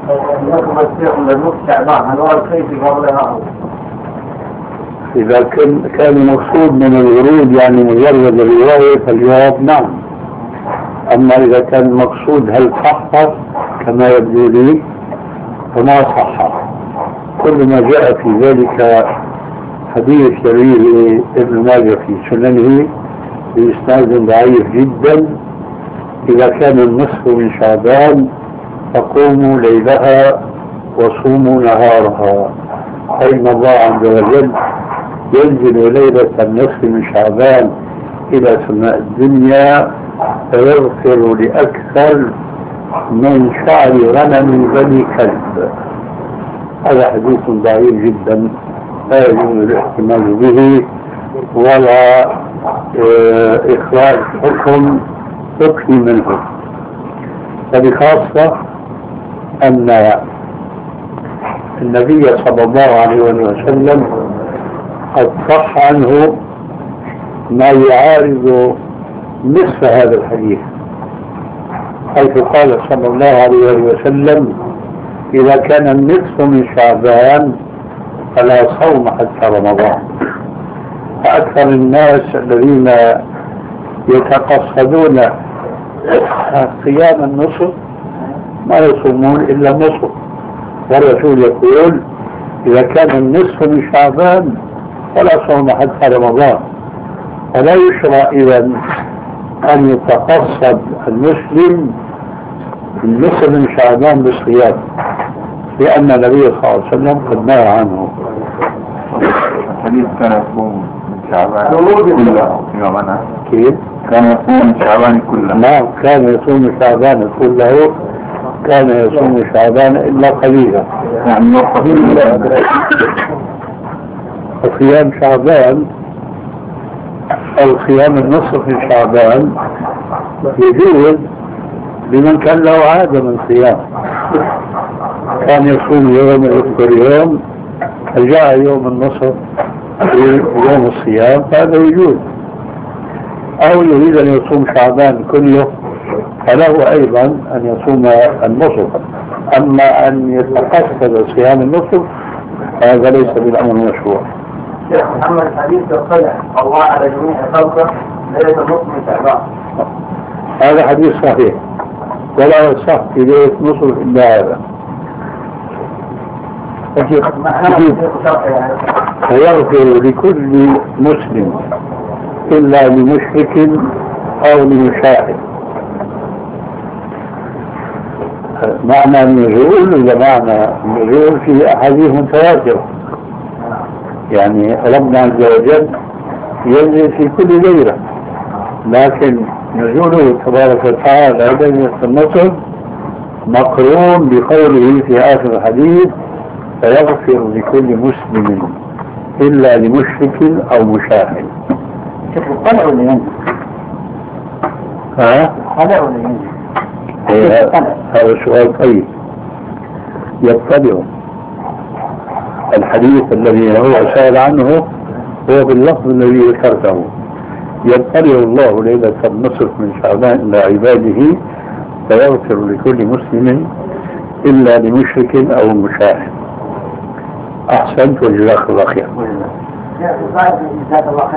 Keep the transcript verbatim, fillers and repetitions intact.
إذا كان كان المقصود من الورود يعني مجرد الرواية فالجواب نعم. أما إذا كان المقصود هل صح كما يبدو لي فما صح. كل ما جاء في ذلك حديث يرويه ابن ماجه في سننه بإسناد ضعيف جدا. إذا كان النصف من شعبان فقوموا ليلها وصوموا نهارها، أي أن الله عز وجل ينزل ليلة النصف من شعبان إلى سماء الدنيا فيغفر لأكثر من شعر غنم بني كلب. هذا حديث ضعيف جدا لا يجوز الاحتمال به ولا اه إخراج حكم فقهي منه. وبخاصة أن النبي صلى الله عليه وسلم قد صح عنه ما يعارض نصف هذا الحديث، حيث قال صلى الله عليه وسلم إذا كان النصف من شعبان فلا صوم حتى رمضان. فأكثر الناس الذين يتقصدون صيام النصف ما يصومون إلا النصف، والرسول يقول إذا كان النصف من شعبان فلا صوم حتى رمضان. فلا يشرع إذا أن يتقصد المسلم النصف من شعبان بالصيام، لأن النبي صلى الله عليه وسلم قد نهى عنه. الحديث كان يصوم من شعبان كله يومنا. كيف؟ كان يصوم من شعبان كله. نعم كان يصوم شعبان كله، كان يصوم شعبان إلا قليلا. يعني صيام شعبان أو صيام النصف من شعبان يجوز لمن كان له عادة من صيام، كان يصوم يوم يفطر يوم جاء يوم النصف يوم الصيام فهذا يجوز. أو يريد أن يصوم شعبان كله فله أيضا أن يصوم النصف. أما أن يتقصد صيام النصف هذا ليس بالأمر المشروع. أما الحديث يطلع الله على جميع خلقه ليس نصف من شعبان، هذا حديث صحيح ولا يصح في ليلة نصف إلا هذا. فيغفر لكل مسلم إلا لمشرك أو لمشاهد. معنى النزول إذا معنى النزول في أحاديث متواترة، يعني ربنا عز وجل ينزل في كل ليلة، لكن نزوله تبارك وتعالى ليلة النصف مقرون بقوله في آخر الحديث فيغفر لكل مسلم إلا لمشرك أو مشاهد. يطلع ولا ينزل؟ ها؟ يطلع ولا ينزل؟ هذا سؤال طيب. يطلع. الحديث الذي هو سأل عنه هو باللفظ الذي ذكرته، يطلع الله ليلة النصف من شعبان إلى عباده فيغفر لكل مسلم إلا لمشرك أو مشاهد. أحسنت وجزاك الله خير.